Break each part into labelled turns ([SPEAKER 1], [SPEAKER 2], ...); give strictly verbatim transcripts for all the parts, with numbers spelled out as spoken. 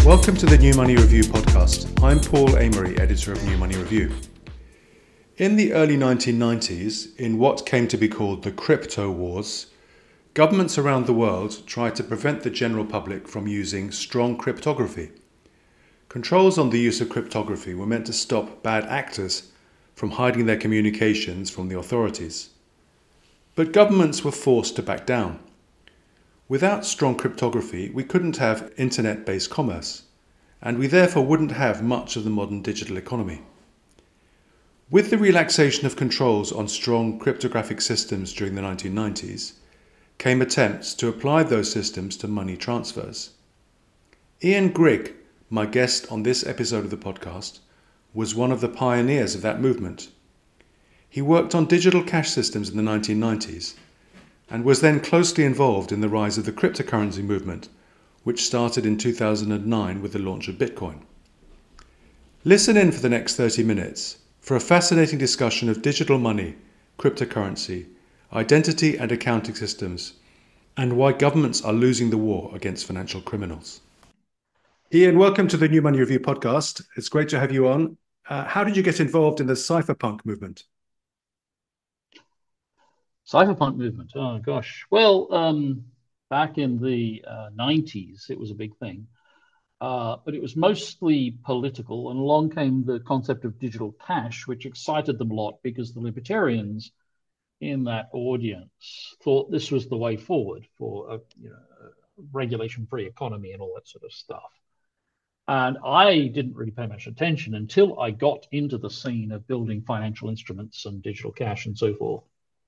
[SPEAKER 1] Welcome to the New Money Review podcast. I'm Paul Amery, editor of New Money Review. In the early nineteen nineties, in what came to be called the crypto wars, governments around the world tried to prevent the general public from using strong cryptography. Controls on the use of cryptography were meant to stop bad actors from hiding their communications from the authorities. But governments were forced to back down. Without strong cryptography, we couldn't have internet-based commerce, and we therefore wouldn't have much of the modern digital economy. With the relaxation of controls on strong cryptographic systems during the nineteen nineties, came attempts to apply those systems to money transfers. Ian Grigg, my guest on this episode of the podcast, was one of the pioneers of that movement. He worked on digital cash systems in the nineteen nineties and was then closely involved in the rise of the cryptocurrency movement, which started in two thousand nine with the launch of Bitcoin. Listen in for the next thirty minutes for a fascinating discussion of digital money, cryptocurrency, identity and accounting systems, and why governments are losing the war against financial criminals. Ian, welcome to the New Money Review podcast. It's great to have you on. Uh, how did you get involved in the cypherpunk movement?
[SPEAKER 2] Cypherpunk movement. Oh gosh. Well, um, back in the uh, nineties, it was a big thing, uh, but it was mostly political. And along came the concept of digital cash, which excited them a lot because the libertarians in that audience thought this was the way forward for a, you know, a regulation-free economy and all that sort of stuff. And I didn't really pay much attention until I got into the scene of building financial instruments and digital cash and so forth.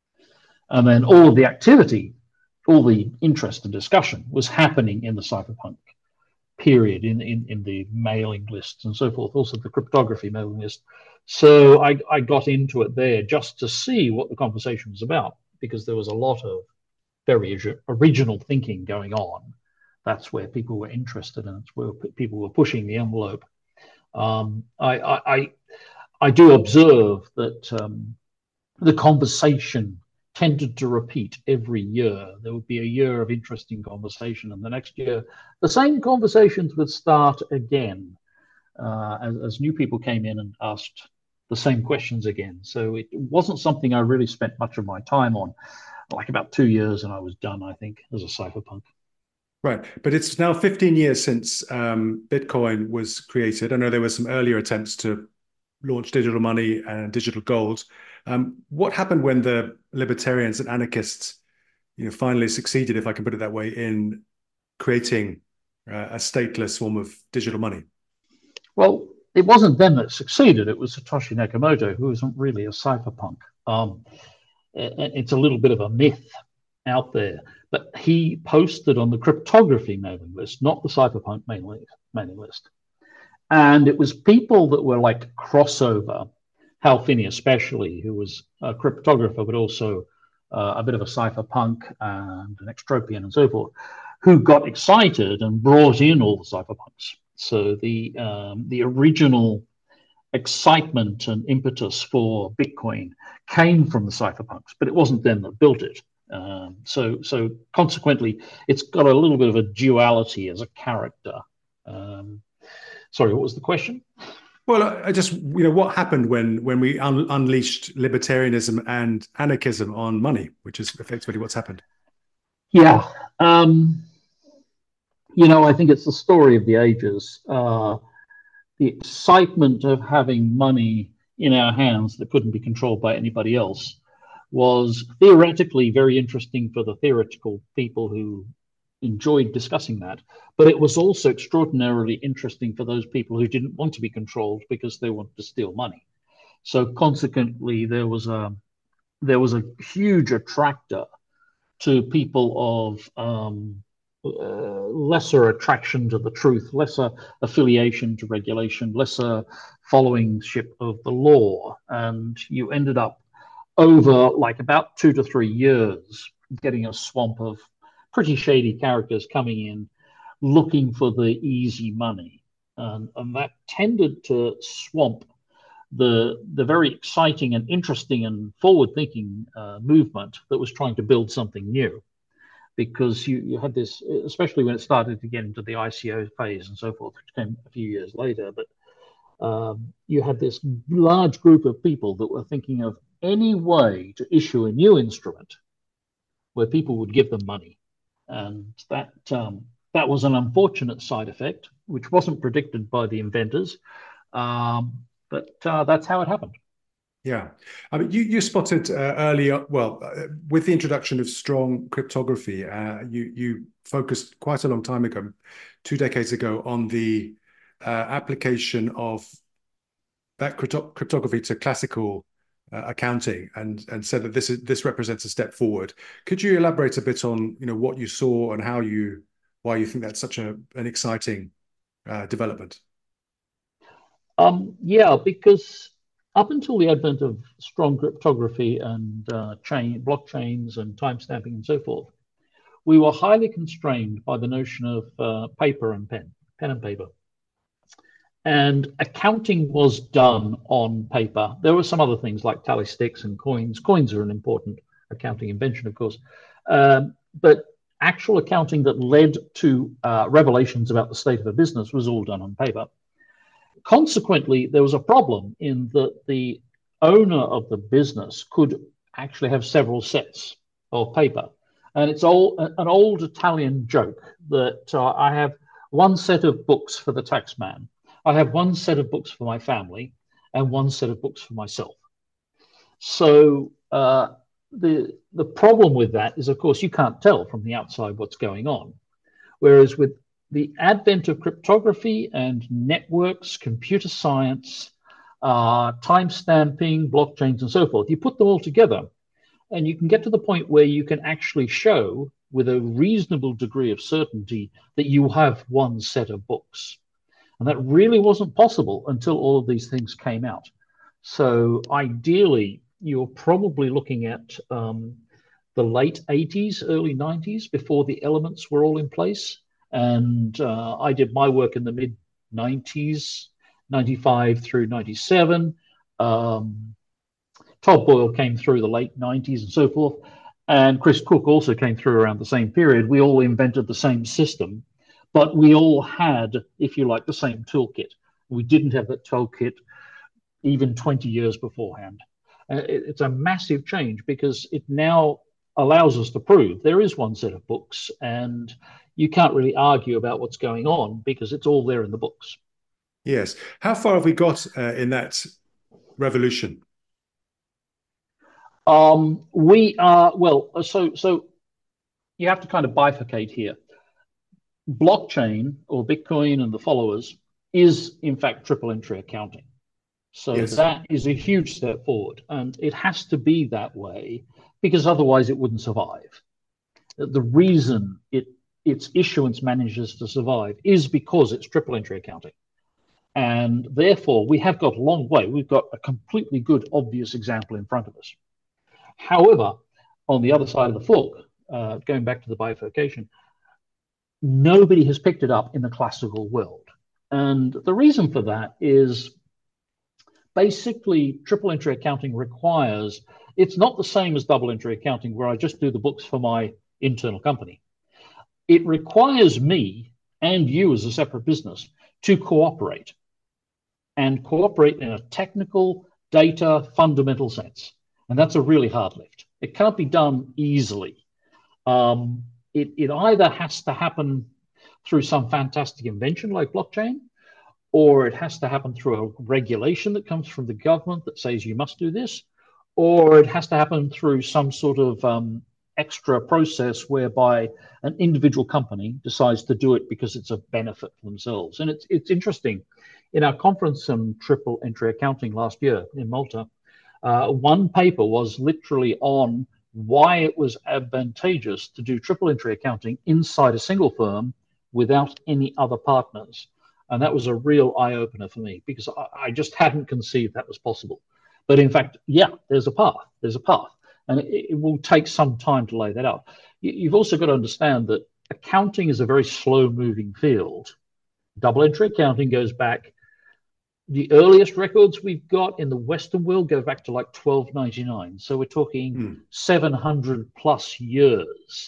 [SPEAKER 2] And then all of the activity, all the interest and discussion was happening in the cypherpunk period, in, in, in the mailing lists and so forth, also the cryptography mailing list. So I, I got into it there just to see what the conversation was about, because there was a lot of very original thinking going on. That's where people were interested, and it's where people were pushing the envelope. Um, I, I, I, I do observe that um, the conversation tended to repeat every year. There would be a year of interesting conversation, and the next year, the same conversations would start again uh, as, as new people came in and asked the same questions again. So it wasn't something I really spent much of my time on, like about two years, and I was done, I think, as a cypherpunk.
[SPEAKER 1] Right, but it's now fifteen years since um, Bitcoin was created. I know there were some earlier attempts to launch digital money and digital gold. Um, what happened when the libertarians and anarchists, you know, finally succeeded, if I can put it that way, in creating uh, a stateless form of digital money?
[SPEAKER 2] Well, it wasn't them that succeeded. It was Satoshi Nakamoto, who wasn't really a cypherpunk. Um, it's a little bit of a myth out there, but he posted on the cryptography mailing list, not the cypherpunk mailing list. And it was people that were like crossover, Hal Finney especially, who was a cryptographer, but also uh, a bit of a cypherpunk and an extropian and so forth, who got excited and brought in all the cypherpunks. So the um, the original excitement and impetus for Bitcoin came from the cypherpunks, but it wasn't them that built it. Um, so so consequently, it's got a little bit of a duality as a character. Um, sorry, what was the question?
[SPEAKER 1] Well, I just, you know, what happened when when we un- unleashed libertarianism and anarchism on money, which is effectively what's happened.
[SPEAKER 2] Yeah. Um, you know, I think it's the story of the ages. Uh, the excitement of having money in our hands that couldn't be controlled by anybody else was theoretically very interesting for the theoretical people who enjoyed discussing that, but it was also extraordinarily interesting for those people who didn't want to be controlled because they wanted to steal money. So consequently, there was a there was a huge attractor to people of um, uh, lesser attraction to the truth, lesser affiliation to regulation, lesser followingship of the law, and you ended up over like about two to three years getting a swamp of pretty shady characters coming in looking for the easy money. Um, and that tended to swamp the, the very exciting and interesting and forward-thinking uh, movement that was trying to build something new. because you, you had this, especially when it started to get into the I C O phase and so forth, which came a few years later. But um, you had this large group of people that were thinking of any way to issue a new instrument where people would give them money. And that um, that was an unfortunate side effect, which wasn't predicted by the inventors. Um, but uh, that's how it happened.
[SPEAKER 1] Yeah, I mean, you you spotted uh, earlier. Well, uh, with the introduction of strong cryptography, uh, you you focused quite a long time ago, two decades ago, on the uh, application of that crypto cryptography to classical uh, accounting, and and said that this is this represents a step forward. Could you elaborate a bit on you know what you saw and how you why you think that's such a an exciting uh, development?
[SPEAKER 2] Um, yeah, because up until the advent of strong cryptography and uh, chain blockchains and timestamping and so forth, we were highly constrained by the notion of uh, paper and pen, pen and paper. And accounting was done on paper. There were some other things like tally sticks and coins. Coins are an important accounting invention, of course. Um, but actual accounting that led to uh, revelations about the state of a business was all done on paper. Consequently, there was a problem in that the owner of the business could actually have several sets of paper. And it's all, an old Italian joke that uh, I have one set of books for the taxman, I have one set of books for my family, and one set of books for myself. So uh, the, the problem with that is, of course, you can't tell from the outside what's going on. Whereas with the advent of cryptography and networks, computer science, uh, time stamping, blockchains, and so forth, you put them all together, and you can get to the point where you can actually show with a reasonable degree of certainty that you have one set of books. And that really wasn't possible until all of these things came out. So ideally, you're probably looking at um, the late eighties, early nineties, before the elements were all in place. And uh, I did my work in the mid nineties, ninety-five through ninety-seven. Um, Todd Boyle came through the late nineties and so forth. And Chris Cook also came through around the same period. We all invented the same system, but we all had, if you like, the same toolkit. We didn't have that toolkit even twenty years beforehand. Uh, it, it's a massive change because it now allows us to prove there is one set of books, and you can't really argue about what's going on because it's all there in the books.
[SPEAKER 1] Yes. How far have we got uh, in that revolution?
[SPEAKER 2] Um, we are, well, so, so you have to kind of bifurcate here. Blockchain or Bitcoin and the followers is in fact triple entry accounting. So yes, that is a huge step forward, and it has to be that way because otherwise it wouldn't survive. The reason it its issuance manages to survive is because it's triple entry accounting. And therefore we have got a long way. We've got a completely good, obvious example in front of us. However, on the other side of the fork, uh, going back to the bifurcation, nobody has picked it up in the classical world. And the reason for that is basically triple entry accounting requires, it's not the same as double entry accounting where I just do the books for my internal company. It requires me and you as a separate business to cooperate and cooperate in a technical, data, fundamental sense. And that's a really hard lift. It can't be done easily. Um, it, it either has to happen through some fantastic invention like blockchain, or it has to happen through a regulation that comes from the government that says you must do this, or it has to happen through some sort of um, extra process whereby an individual company decides to do it because it's a benefit for themselves. And it's, it's interesting. In our conference on triple entry accounting last year in Malta, uh, one paper was literally on why it was advantageous to do triple entry accounting inside a single firm without any other partners. And that was a real eye-opener for me because I, I just hadn't conceived that was possible. But in fact, yeah, there's a path. There's a path. And it, it will take some time to lay that out. You, you've also got to understand that accounting is a very slow-moving field. Double entry accounting goes back, the earliest records we've got in the Western world go back to like twelve ninety-nine. So we're talking mm. seven hundred plus years.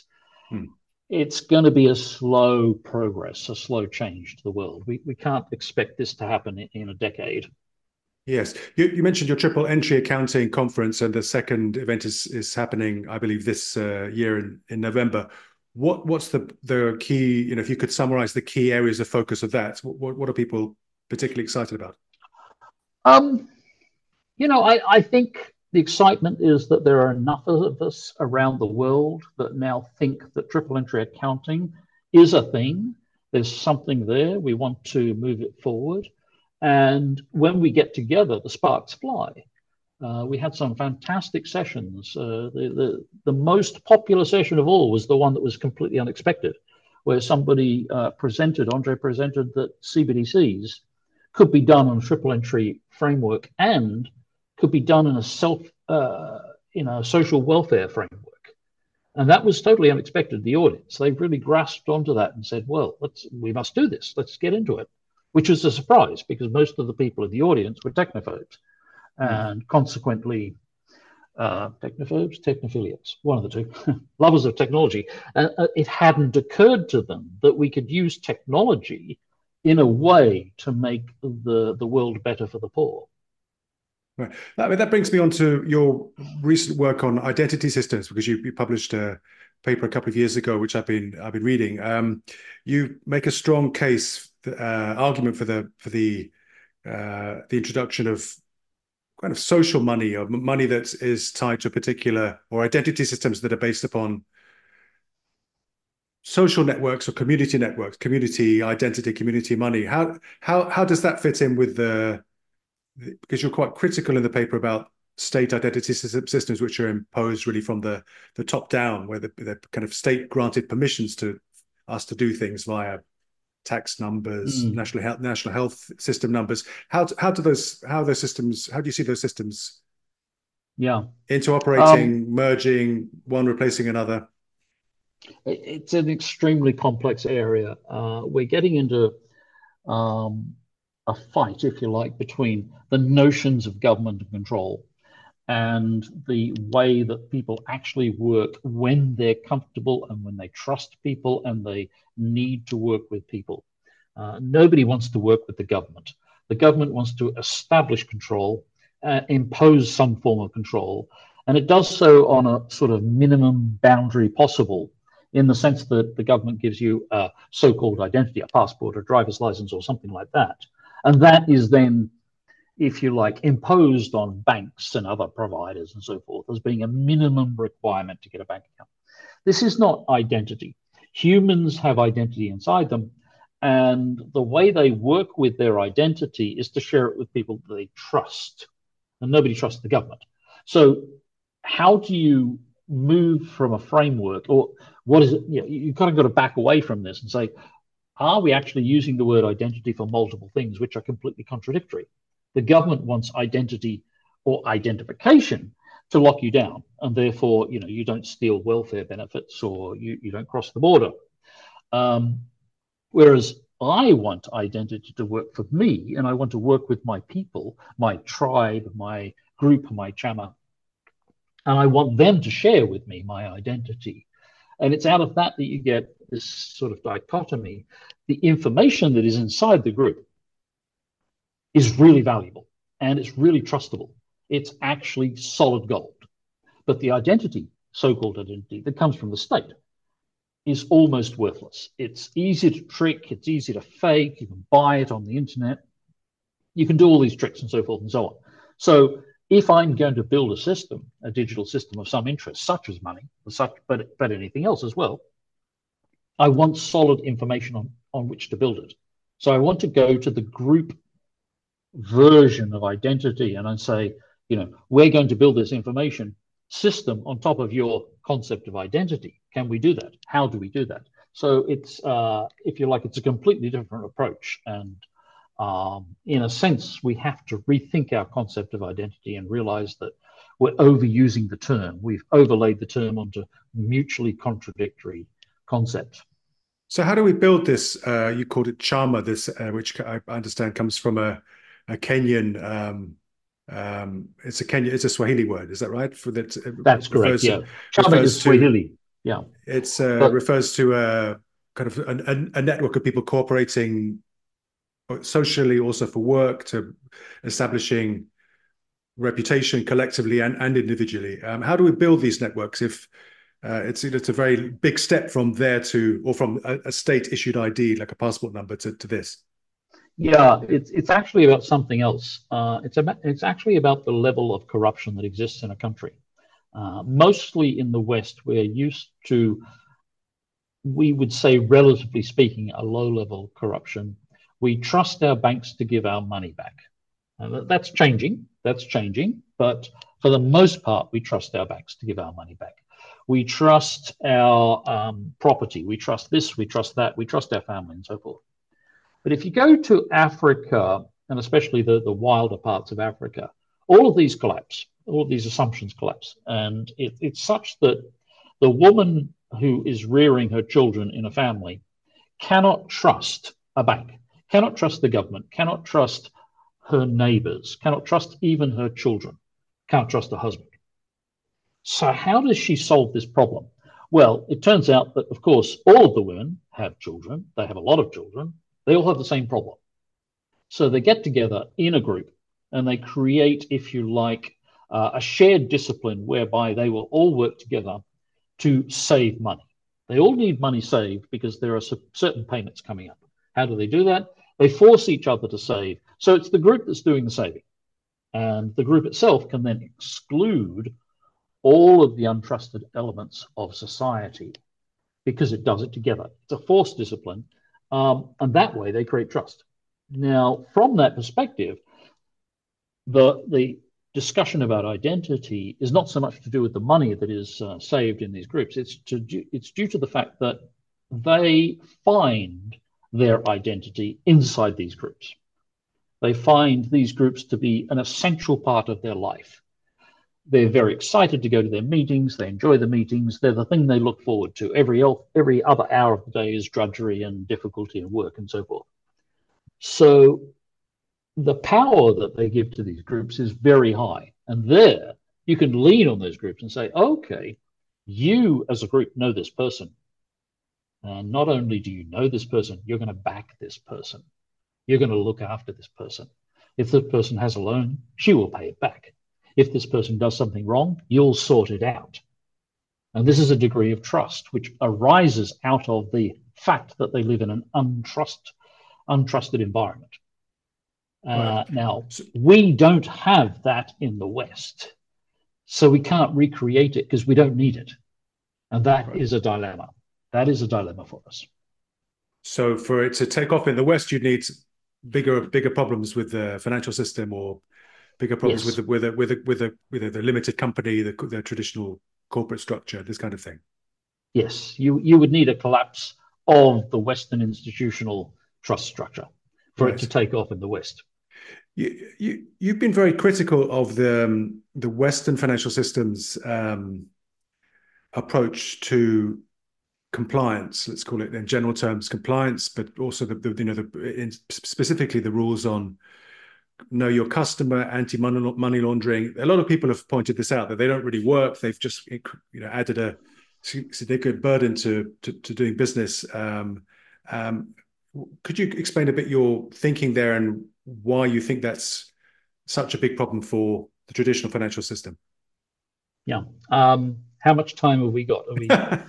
[SPEAKER 1] Hmm.
[SPEAKER 2] It's going to be a slow progress, a slow change to the world. We, we can't expect this to happen in, in a decade.
[SPEAKER 1] Yes, you, you mentioned your triple entry accounting conference, and the second event is is happening, I believe, this uh, year in, in November. What what's the the key? You know, if you could summarize the key areas of focus of that, what what are people particularly excited about?
[SPEAKER 2] Um, you know, I, I think the excitement is that there are enough of us around the world that now think that triple entry accounting is a thing. There's something there. We want to move it forward. And when we get together, the sparks fly. Uh, we had some fantastic sessions. Uh, the, the, the most popular session of all was the one that was completely unexpected, where somebody uh, presented, Andre presented that C B D Cs could be done on a triple entry framework and could be done in a self, uh, in a social welfare framework. And that was totally unexpected. The audience, they really grasped onto that and said, well, let's, we must do this. Let's get into it, which was a surprise because most of the people in the audience were technophobes. Mm. And consequently, uh, technophobes, technophiliacs, one of the two, lovers of technology. Uh, it hadn't occurred to them that we could use technology in a way to make the, the world better for the poor.
[SPEAKER 1] Right. I mean, that brings me on to your recent work on identity systems, because you, you published a paper a couple of years ago, which I've been I've been reading. Um, you make a strong case, uh, argument for the for the uh, the introduction of kind of social money, or money that is tied to a particular, or identity systems that are based upon social networks or community networks, community identity, community money. How how how does that fit in with the because you're quite critical in the paper about state identity systems, which are imposed really from the, the top down, where the, the kind of state granted permissions to us to do things via tax numbers, mm. national health, national health system numbers. How how do those how those systems? How do you see those systems?
[SPEAKER 2] Yeah,
[SPEAKER 1] interoperating, um, merging, one replacing another.
[SPEAKER 2] It's an extremely complex area. Uh, we're getting into um, a fight, if you like, between the notions of government and control and the way that people actually work when they're comfortable and when they trust people and they need to work with people. Uh, nobody wants to work with the government. The government wants to establish control, uh, impose some form of control, and it does so on a sort of minimum boundary possible, in the sense that the government gives you a so-called identity, a passport, a driver's license, or something like that. And that is then, if you like, imposed on banks and other providers and so forth as being a minimum requirement to get a bank account. This is not identity. Humans have identity inside them, and the way they work with their identity is to share it with people that they trust, and nobody trusts the government. So how do you move from a framework, or what is it? You know, you kind of got to back away from this and say, are we actually using the word identity for multiple things which are completely contradictory? The government wants identity or identification to lock you down, and therefore, you know, you don't steal welfare benefits or you, you don't cross the border. Um, whereas I want identity to work for me, and I want to work with my people, my tribe, my group, my chama, and I want them to share with me my identity. And it's out of that that you get this sort of dichotomy. The information that is inside the group is really valuable and it's really trustable. It's actually solid gold. But the identity, so-called identity, that comes from the state is almost worthless. It's easy to trick, it's easy to fake, you can buy it on the internet, you can do all these tricks and so forth and so on. So if I'm going to build a system, a digital system of some interest, such as money, such, but, but anything else as well, I want solid information on, on which to build it. So I want to go to the group version of identity and I say, you know, we're going to build this information system on top of your concept of identity. Can we do that? How do we do that? So it's, uh, if you like, it's a completely different approach. And um, in a sense, we have to rethink our concept of identity and realize that we're overusing the term. We've overlaid the term onto mutually contradictory concepts.
[SPEAKER 1] So how do we build this? Uh, you called it Chama, this, uh, which I understand comes from a, a Kenyan, um, um, it's a Kenya, it's a Swahili word, is that right? For that,
[SPEAKER 2] That's correct, yeah. Chama is Swahili. Yeah.
[SPEAKER 1] It uh,
[SPEAKER 2] But
[SPEAKER 1] refers to a kind of a, a network of people cooperating socially, also for work, to establishing reputation collectively and, and individually. Um, how do we build these networks if uh, it's it's a very big step from there to, or from a, a state issued I D like a passport number to, to this?
[SPEAKER 2] yeah, it's it's actually about something else. Uh, it's about it's actually about the level of corruption that exists in a country. Uh, mostly in the West, we're used to, we would say, relatively speaking, a low level of corruption. We trust our banks to give our money back. Uh, that's changing. That's changing. But for the most part, we trust our banks to give our money back. We trust our um, property. We trust this. We trust that. We trust our family and so forth. But if you go to Africa, and especially the, the wilder parts of Africa, all of these collapse. All of these assumptions collapse. And it, it's such that the woman who is rearing her children in a family cannot trust a bank, cannot trust the government, cannot trust her neighbors, cannot trust even her children, can't trust her husband. So, how does she solve this problem? Well, it turns out that, of course, all of the women have children, they have a lot of children, they all have the same problem. So, they get together in a group and they create, if you like, uh, a shared discipline whereby they will all work together to save money. They all need money saved because there are certain payments coming up. How do they do that? They force each other to save. So it's the group that's doing the saving. And the group itself can then exclude all of the untrusted elements of society because it does it together. It's a forced discipline. Um, and that way they create trust. Now, from that perspective, the, the discussion about identity is not so much to do with the money that is uh, saved in these groups. It's to it's due to the fact that they find their identity inside these groups. They find these groups to be an essential part of their life. They're very excited to go to their meetings. They enjoy the meetings. They're the thing they look forward to. Every every other hour of the day is drudgery and difficulty and work and so forth. So the power that they give to these groups is very high. And there you can lean on those groups and say, okay, you as a group know this person. And not only do you know this person, you're going to back this person. You're going to look after this person. If this person has a loan, she will pay it back. If this person does something wrong, you'll sort it out. And this is a degree of trust which arises out of the fact that they live in an untrust, untrusted environment. Uh, right. Now, so, we don't have that in the West. So we can't recreate it because we don't need it. And that right. is a dilemma. That is a dilemma for us.
[SPEAKER 1] So for it to take off in the West, you need bigger bigger problems with the financial system, or bigger problems yes. with the, with a, with a, with a, with a, the limited company, the, the traditional corporate structure, this kind of thing.
[SPEAKER 2] Yes, you you would need a collapse of the Western institutional trust structure for right. it to take off in the West.
[SPEAKER 1] You, you, you've been very critical of the, um, the Western financial system's um, approach to compliance, let's call it in general terms, compliance, but also the, the you know, the, in specifically the rules on know your customer, anti-money money laundering. A lot of people have pointed this out, that they don't really work. They've just you know added a significant burden to, to, to doing business. Um, um, could you explain a bit your thinking there and why you think that's such a big problem for the traditional financial system?
[SPEAKER 2] Yeah. Um, how much time have we got? Are we...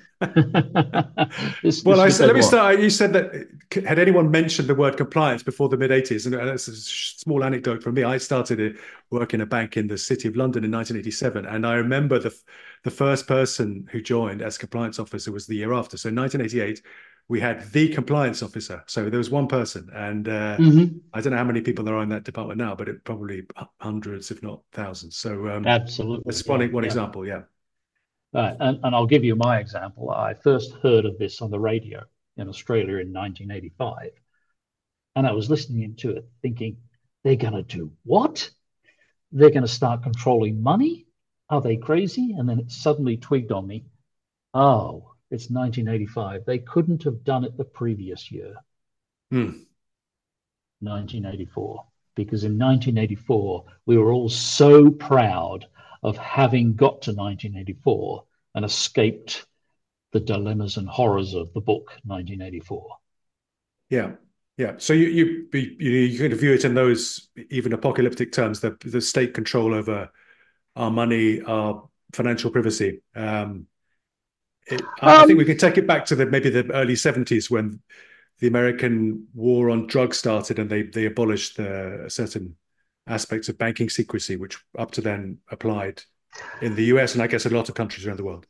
[SPEAKER 1] this, well, this I said, let me start. You said that had anyone mentioned the word compliance before the mid eighties, and that's a small anecdote from me. I started work in a bank in the City of London in nineteen eighty-seven, and I remember the the first person who joined as compliance officer was the year after. So in nineteen eighty-eight, we had the compliance officer. So there was one person, and uh, mm-hmm. I don't know how many people there are in that department now, but it probably hundreds, if not thousands. So um,
[SPEAKER 2] absolutely,
[SPEAKER 1] that's one,
[SPEAKER 2] yeah,
[SPEAKER 1] one
[SPEAKER 2] yeah.
[SPEAKER 1] example. Yeah.
[SPEAKER 2] Right, and, and I'll give you my example. I first heard of this on the radio in Australia in nineteen eighty-five. And I was listening to it thinking, they're going to do what? They're going to start controlling money? Are they crazy? And then it suddenly twigged on me. Oh, it's nineteen eighty-five. They couldn't have done it the previous year.
[SPEAKER 1] Hmm.
[SPEAKER 2] nineteen eighty-four. Because in nineteen eighty-four, we were all so proud of having got to nineteen eighty-four and escaped the dilemmas and horrors of the book nineteen eighty-four.
[SPEAKER 1] Yeah, yeah. So you you you, you kind of view it in those even apocalyptic terms, the the state control over our money, our financial privacy. Um, it, I, I think we
[SPEAKER 2] Um,
[SPEAKER 1] can take it back to the maybe the early seventies when the American war on drugs started, and they they abolished the certain aspects of banking secrecy, which up to then applied in the U S and I guess a lot of countries around the world.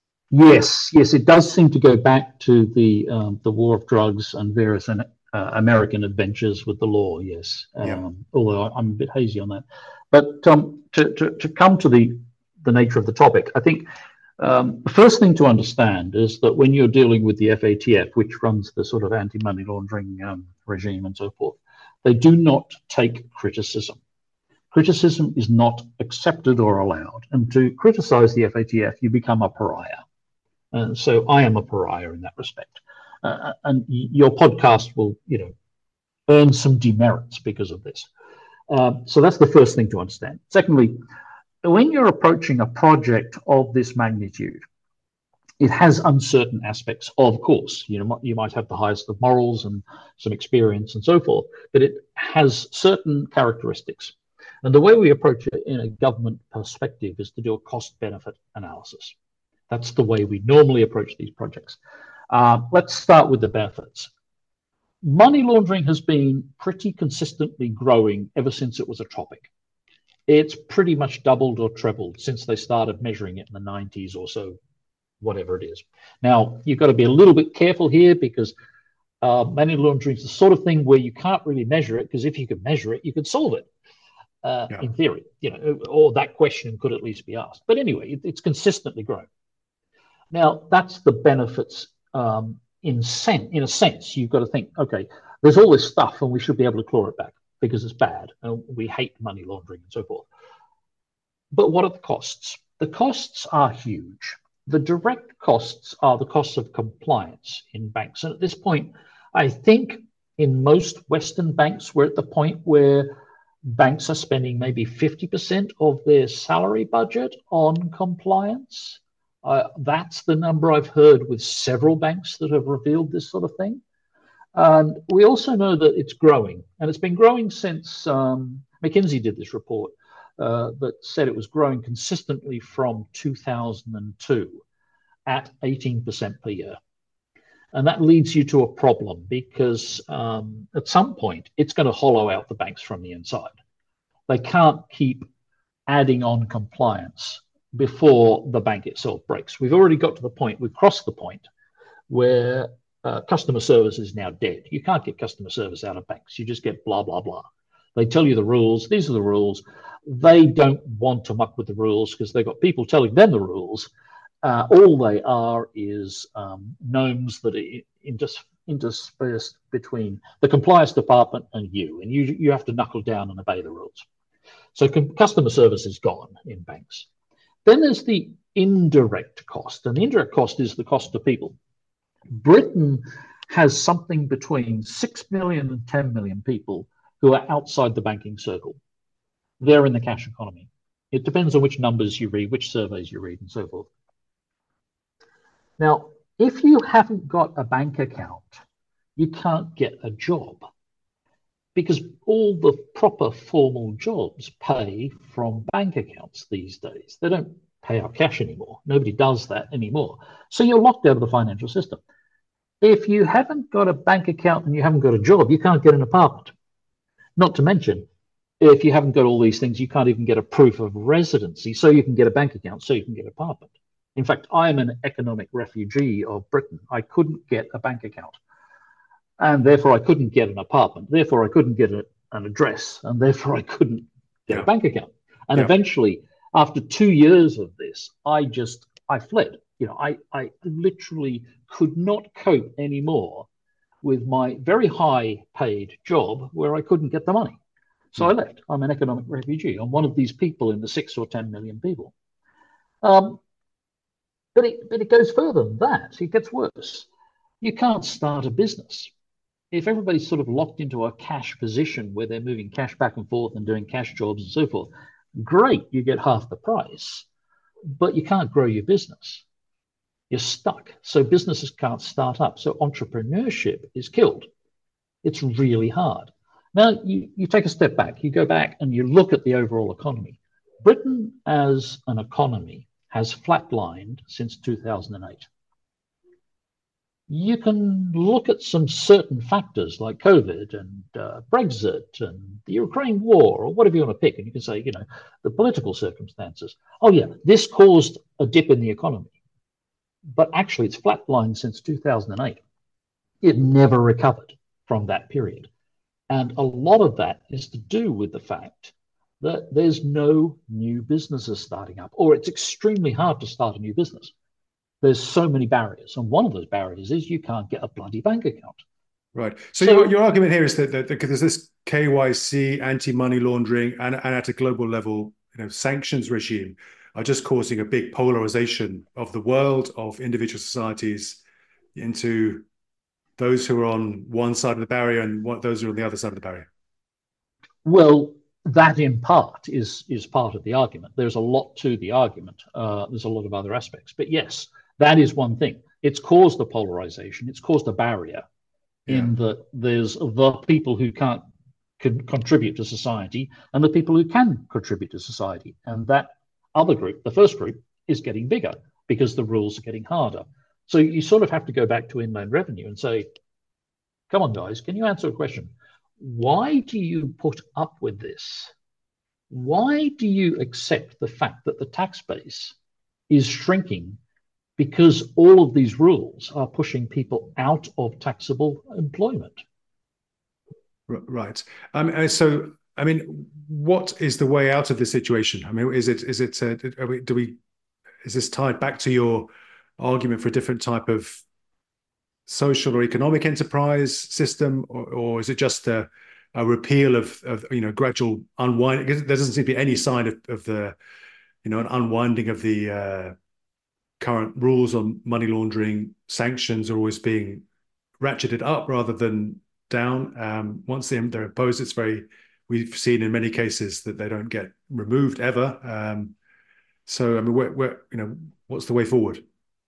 [SPEAKER 2] yes, yes, it does seem to go back to the um, the war of drugs and various uh, American adventures with the law. Yes,
[SPEAKER 1] Yeah,
[SPEAKER 2] um, although I'm a bit hazy on that. But um, to, to to come to the the nature of the topic, I think um, the first thing to understand is that when you're dealing with the F A T F, which runs the sort of anti-money laundering um, regime and so forth, they do not take criticism. Criticism is not accepted or allowed. And to criticize the F A T F, you become a pariah. And so I am a pariah in that respect. Uh, and your podcast will, you know, earn some demerits because of this. Uh, so that's the first thing to understand. Secondly, when you're approaching a project of this magnitude, it has uncertain aspects, of course. You know, you might have the highest of morals and some experience and so forth, but it has certain characteristics. And the way we approach it in a government perspective is to do a cost-benefit analysis. That's the way we normally approach these projects. Uh, let's start with the benefits. Money laundering has been pretty consistently growing ever since it was a topic. It's pretty much doubled or trebled since they started measuring it in the nineties or so, whatever it is. Now, you've got to be a little bit careful here because uh, money laundering is the sort of thing where you can't really measure it, because if you could measure it, you could solve it. Uh, yeah. In theory, you know, or that question could at least be asked. But anyway, it, it's consistently grown. Now, that's the benefits um, in, sen- in a sense. You've got to think, okay, there's all this stuff and we should be able to claw it back because it's bad and we hate money laundering and so forth. But what are the costs? The costs are huge. The direct costs are the costs of compliance in banks. And at this point, I think in most Western banks, we're at the point where banks are spending maybe fifty percent of their salary budget on compliance. Uh, that's the number I've heard with several banks that have revealed this sort of thing. And we also know that it's growing, and it's been growing since um, McKinsey did this report uh, that said it was growing consistently from two thousand two at eighteen percent per year. And that leads you to a problem because um, at some point, it's going to hollow out the banks from the inside. They can't keep adding on compliance before the bank itself breaks. We've already got to the point, we've crossed the point where uh, customer service is now dead. You can't get customer service out of banks. You just get blah, blah, blah. They tell you the rules. These are the rules. They don't want to muck with the rules because they've got people telling them the rules. Uh, all they are is um, gnomes that are inters- interspersed between the compliance department and you, and you, you have to knuckle down and obey the rules. So com- customer service is gone in banks. Then there's the indirect cost, and the indirect cost is the cost to people. Britain has something between six million and ten million people who are outside the banking circle. They're in the cash economy. It depends on which numbers you read, which surveys you read, and so forth. Now, if you haven't got a bank account, you can't get a job because all the proper formal jobs pay from bank accounts these days. They don't pay out cash anymore. Nobody does that anymore. So you're locked out of the financial system. If you haven't got a bank account and you haven't got a job, you can't get an apartment. Not to mention, if you haven't got all these things, you can't even get a proof of residency, so you can get a bank account, so you can get an apartment. In fact, I'm an economic refugee of Britain. I couldn't get a bank account, and therefore I couldn't get an apartment. Therefore, I couldn't get a, an address, and therefore I couldn't get yeah. a bank account. And yeah. eventually, after two years of this, I just, I fled. You know, I, I literally could not cope anymore with my very high paid job where I couldn't get the money. So mm. I left. I'm an economic refugee. I'm one of these people in the six or ten million people. Um, But it, but it goes further than that. It gets worse. You can't start a business. If everybody's sort of locked into a cash position where they're moving cash back and forth and doing cash jobs and so forth, great, you get half the price, but you can't grow your business. you're stuck. So businesses can't start up. So entrepreneurship is killed. It's really hard. Now, you, you take a step back, you go back and you look at the overall economy. Britain as an economy has flatlined since two thousand eight. You can look at some certain factors like COVID and uh, Brexit and the Ukraine war or whatever you want to pick. And you can say, you know, the political circumstances. Oh, yeah, this caused a dip in the economy. But actually, it's flatlined since two thousand eight. It never recovered from that period. And a lot of that is to do with the fact that there's no new businesses starting up, or it's extremely hard to start a new business. There's so many barriers. And one of those barriers is you can't get a bloody bank account.
[SPEAKER 1] Right. So, so your, your argument here is that, that, that there's this K Y C, anti-money laundering, and, and at a global level, you know, sanctions regime are just causing a big polarization of the world, of individual societies, into those who are on one side of the barrier and what, those who are on the other side of the barrier.
[SPEAKER 2] Well, that in part is, is part of the argument. There's a lot to the argument. Uh, there's a lot of other aspects. But yes, that is one thing. It's caused the polarization. It's caused a barrier yeah. in that there's the people who can't can contribute to society and the people who can contribute to society. And that other group, the first group, is getting bigger because the rules are getting harder. So you sort of have to go back to inland revenue and say, come on, guys, can you answer a question? Why do you put up with this? Why do you accept the fact that the tax base is shrinking because all of these rules are pushing people out of taxable employment?
[SPEAKER 1] Right. Um, so, I mean, what is the way out of this situation? I mean, is it is it uh, are we, do we is this tied back to your argument for a different type of social or economic enterprise system, or, or is it just a, a repeal of, of you know gradual unwinding? There doesn't seem to be any sign of, of the you know an unwinding of the uh, current rules on money laundering. Sanctions are always being ratcheted up rather than down. Um, once they're, they're imposed, it's very, we've seen in many cases that they don't get removed ever. Um, so, I mean, where, where, you know, what's the way forward?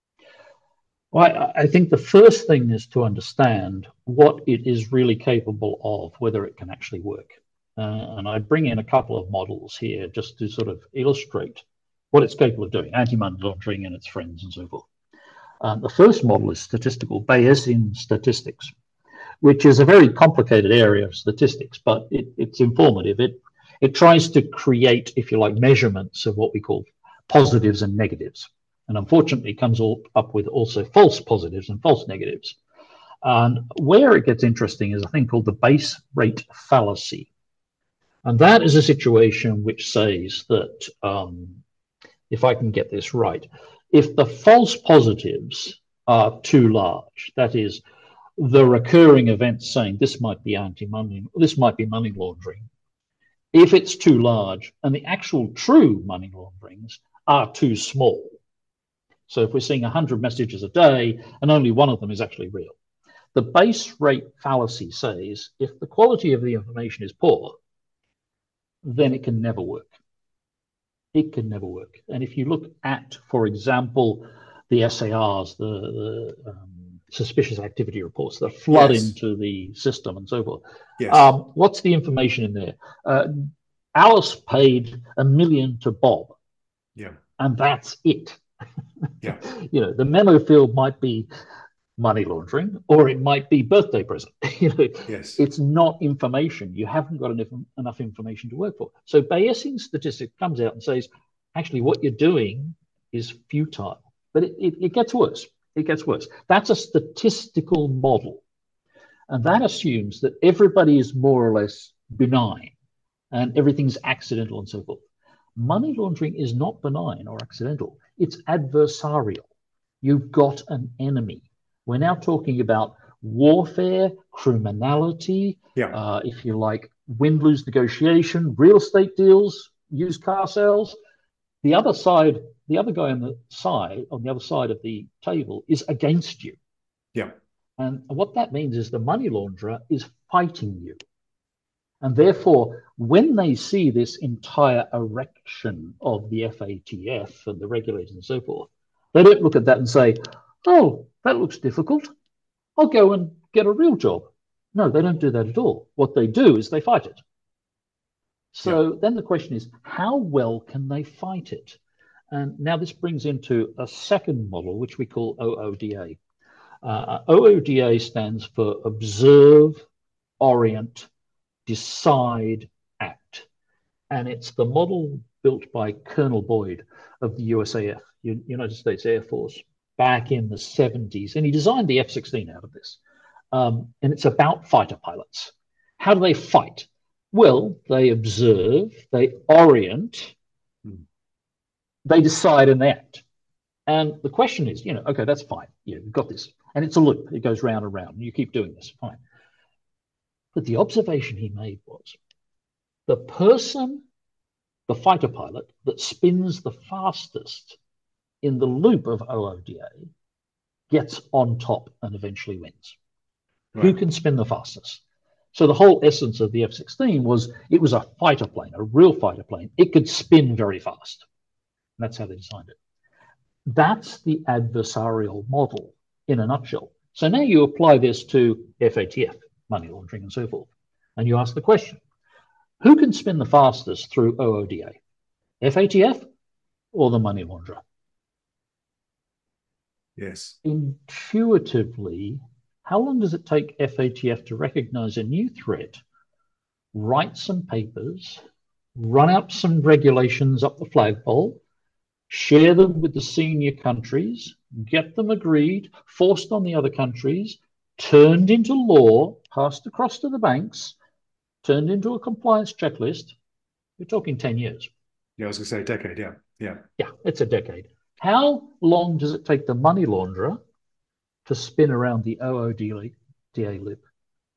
[SPEAKER 2] Well, I, I think the first thing is to understand what it is really capable of, whether it can actually work. Uh, and I bring in a couple of models here just to sort of illustrate what it's capable of doing, anti-money laundering and its friends and so forth. Um, the first model is statistical, Bayesian statistics, which is a very complicated area of statistics, but it, it's informative. It, it tries to create, if you like, measurements of what we call positives and negatives. And unfortunately, it comes all up with also false positives and false negatives. And where it gets interesting is a thing called the base rate fallacy. And that is a situation which says that, um, if I can get this right, if the false positives are too large, that is, the recurring events saying this might be anti-money, this might be money laundering, if it's too large and the actual true money launderings are too small. So if we're seeing one hundred messages a day and only one of them is actually real, the base rate fallacy says if the quality of the information is poor, then it can never work. It can never work. And if you look at, for example, the S A Rs, the, the um, suspicious activity reports that flood yes. into the system and so forth, yes. um, what's the information in there? Uh, Alice paid a million to Bob.
[SPEAKER 1] Yeah.
[SPEAKER 2] And that's it.
[SPEAKER 1] Yeah.
[SPEAKER 2] You know, the memo field might be money laundering, or it might be birthday present. You know,
[SPEAKER 1] yes.
[SPEAKER 2] It's not information. You haven't got enough, enough information to work for. So Bayesian statistics comes out and says, actually, what you're doing is futile. But it, it, it gets worse. It gets worse. That's a statistical model. And that assumes that everybody is more or less benign and everything's accidental and so forth. Money laundering is not benign or accidental. It's adversarial. You've got an enemy. We're now talking about warfare, criminality,
[SPEAKER 1] yeah.
[SPEAKER 2] uh, if you like, win-lose negotiation, real estate deals, used car sales. The other side, the other guy on the side, on the other side of the table is against you.
[SPEAKER 1] Yeah.
[SPEAKER 2] And what that means is the money launderer is fighting you. And therefore, when they see this entire erection of the F A T F and the regulators and so forth, They don't look at that and say, oh, that looks difficult. I'll go and get a real job. No, they don't do that at all. What they do is they fight it. So
[SPEAKER 1] Yeah.
[SPEAKER 2] then the question is, how well can they fight it? And now this brings into a second model, which we call O O D A. Uh, O O D A stands for Observe, Orient, Decide, Act. And it's the model built by Colonel Boyd of the U S A F, United States Air Force, back in the seventies. And he designed the F sixteen out of this. Um, and it's about fighter pilots. How do they fight? Well, they observe, they orient, hmm. they decide, and they act. And the question is, you know, okay, that's fine. You know, you've got this. And it's a loop. It goes round and round. And you keep doing this. Fine. But the observation he made was the person, the fighter pilot, that spins the fastest in the loop of O O D A gets on top and eventually wins. Right. Who can spin the fastest? So the whole essence of the F sixteen was it was a fighter plane, a real fighter plane. It could spin very fast. And that's how they designed it. That's the adversarial model in a nutshell. So now you apply this to F A T F, money laundering and so forth. And you ask the question, who can spin the fastest through O O D A? F A T F or the money launderer?
[SPEAKER 1] Yes.
[SPEAKER 2] Intuitively, how long does it take F A T F to recognize a new threat, write some papers, run out some regulations up the flagpole, share them with the senior countries, get them agreed, forced on the other countries, turned into law, passed across to the banks, turned into a compliance checklist? You're talking ten years.
[SPEAKER 1] Yeah, I was going to say a decade, yeah. Yeah,
[SPEAKER 2] yeah, it's a decade. How long does it take the money launderer to spin around the O O D A loop?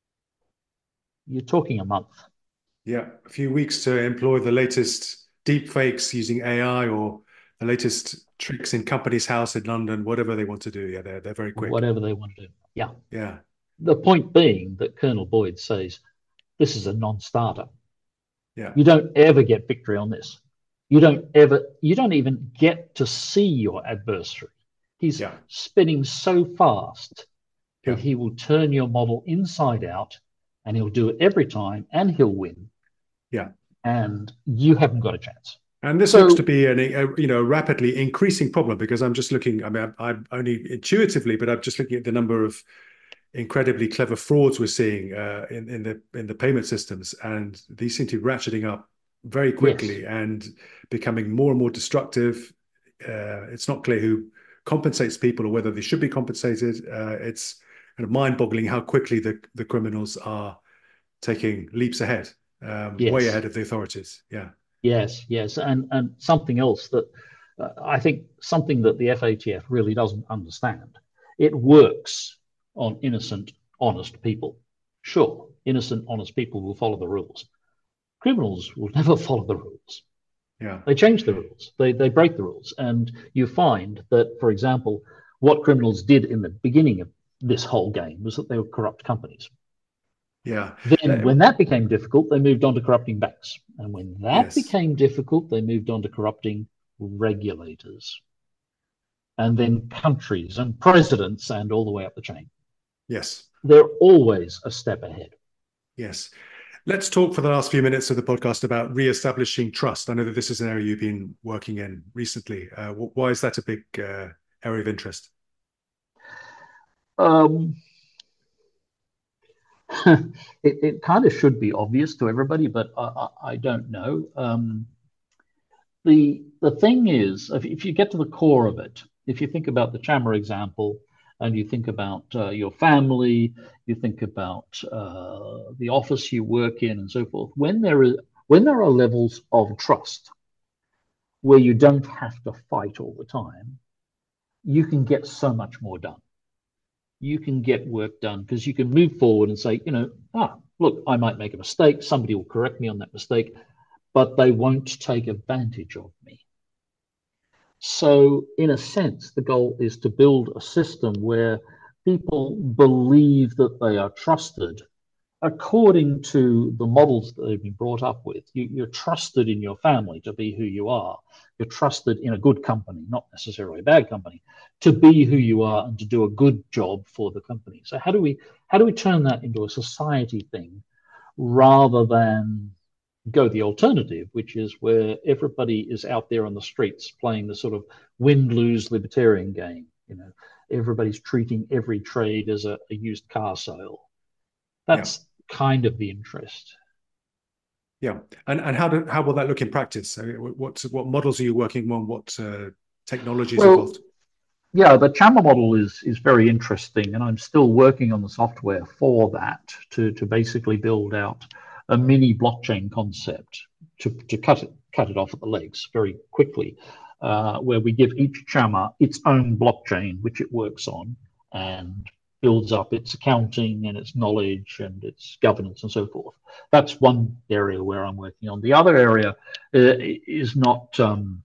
[SPEAKER 2] You're talking a month.
[SPEAKER 1] Yeah, a few weeks to employ the latest deep fakes using A I or the latest tricks in Companies House in London, whatever they want to do. Yeah, they're, they're very quick.
[SPEAKER 2] Whatever they want to do. Yeah.
[SPEAKER 1] Yeah.
[SPEAKER 2] The point being that Colonel Boyd says, this is a non-starter.
[SPEAKER 1] Yeah.
[SPEAKER 2] You don't ever get victory on this. You don't ever, you don't even get to see your adversary. He's yeah. spinning so fast that yeah. he will turn your model inside out and he'll do it every time and he'll win.
[SPEAKER 1] Yeah.
[SPEAKER 2] And you haven't got a chance.
[SPEAKER 1] And this so, looks to be an, a, you know, rapidly increasing problem because I'm just looking, I mean, I'm, I'm only intuitively, but I'm just looking at the number of incredibly clever frauds we're seeing uh, in, in the in the payment systems. And these seem to be ratcheting up very quickly yes. and becoming more and more destructive. Uh, it's not clear who compensates people or whether they should be compensated. Uh, it's kind of mind-boggling how quickly the, the criminals are taking leaps ahead, um, yes. way ahead of the authorities. Yeah.
[SPEAKER 2] Yes, yes. And, and something else that uh, I think something that the F A T F really doesn't understand. It works on innocent, honest people. Sure, innocent, honest people will follow the rules. Criminals will never follow the rules.
[SPEAKER 1] Yeah.
[SPEAKER 2] They change the rules. They, they break the rules. And you find that, for example, what criminals did in the beginning of this whole game was that they were corrupt companies.
[SPEAKER 1] Yeah.
[SPEAKER 2] Then when that became difficult, they moved on to corrupting banks. And when that
[SPEAKER 1] yes.
[SPEAKER 2] became difficult, they moved on to corrupting regulators. And then countries and presidents and all the way up the chain.
[SPEAKER 1] Yes.
[SPEAKER 2] They're always a step ahead.
[SPEAKER 1] Yes. Let's talk for the last few minutes of the podcast about re-establishing trust. I know that this is an area you've been working in recently. Uh, why is that a big uh, area of interest?
[SPEAKER 2] Um, it, it kind of should be obvious to everybody, but I, I, I don't know. Um, the the thing is, if, if you get to the core of it, if you think about the Chammer example, and you think about uh, your family, you think about uh, the office you work in, and so forth. When there is when there are levels of trust where you don't have to fight all the time, you can get so much more done. You can get work done because you can move forward and say, you know, ah, look, I might make a mistake. Somebody will correct me on that mistake, but they won't take advantage of me. So in a sense, the goal is to build a system where people believe that they are trusted according to the models that they've been brought up with, you, you're trusted in your family to be who you are. You're trusted in a good company, not necessarily a bad company, to be who you are and to do a good job for the company. So how do we how do we turn that into a society thing rather than go the alternative, which is where everybody is out there on the streets playing the sort of win-lose libertarian game? You know, everybody's treating every trade as a, a used car sale. That's yeah. kind of the interest.
[SPEAKER 1] Yeah, and and how do how will that look in practice? So what what models are you working on? What uh, technologies
[SPEAKER 2] well,
[SPEAKER 1] involved?
[SPEAKER 2] Yeah, the Chama model is is very interesting, and I'm still working on the software for that to to basically build out a mini blockchain concept to to cut it cut it off at the legs very quickly, uh, where we give each Chama its own blockchain which it works on and builds up its accounting and its knowledge and its governance and so forth. That's one area where I'm working on. The other area uh, is not um,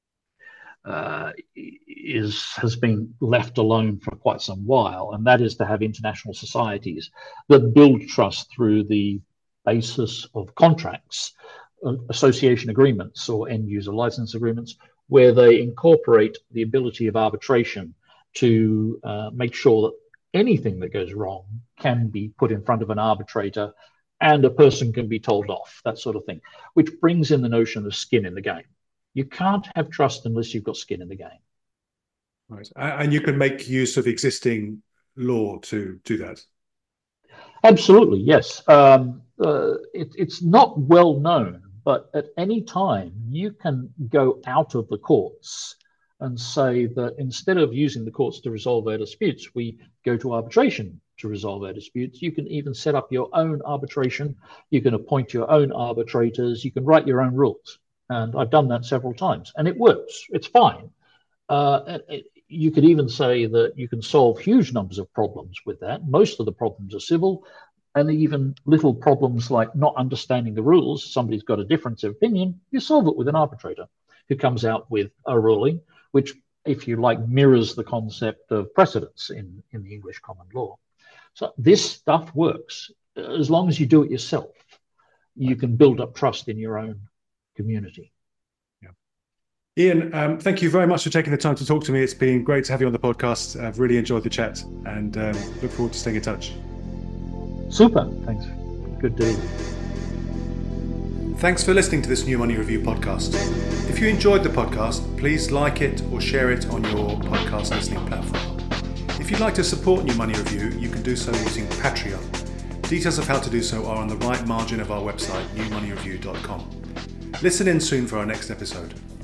[SPEAKER 2] uh, is has been left alone for quite some while, and that is to have international societies that build trust through the basis of contracts, uh, association agreements or end user license agreements, where they incorporate the ability of arbitration to uh, make sure that anything that goes wrong can be put in front of an arbitrator and a person can be told off, that sort of thing, which brings in the notion of skin in the game. You can't have trust unless you've got skin in the game.
[SPEAKER 1] Right. And you can make use of existing law to do that?
[SPEAKER 2] Absolutely, yes. Um, uh, it, it's not well known, but at any time you can go out of the courts and say that instead of using the courts to resolve our disputes, we go to arbitration to resolve our disputes. You can even set up your own arbitration. You can appoint your own arbitrators. You can write your own rules. And I've done that several times, and it works. It's fine. Uh, it, you could even say that you can solve huge numbers of problems with that. Most of the problems are civil, and even little problems like not understanding the rules, somebody's got a difference of opinion, you solve it with an arbitrator who comes out with a ruling, which, if you like, mirrors the concept of precedence in, in the English common law. So this stuff works. As long as you do it yourself, you can build up trust in your own community.
[SPEAKER 1] Yeah. Ian, um, thank you very much for taking the time to talk to me. It's been great to have you on the podcast. I've really enjoyed the chat and um, look forward to staying in touch.
[SPEAKER 2] Super. Thanks. Good day.
[SPEAKER 1] Thanks for listening to this New Money Review podcast. If you enjoyed the podcast, please like it or share it on your podcast listening platform. If you'd like to support New Money Review, you can do so using Patreon. Details of how to do so are on the right margin of our website, new money review dot com. Listen in soon for our next episode.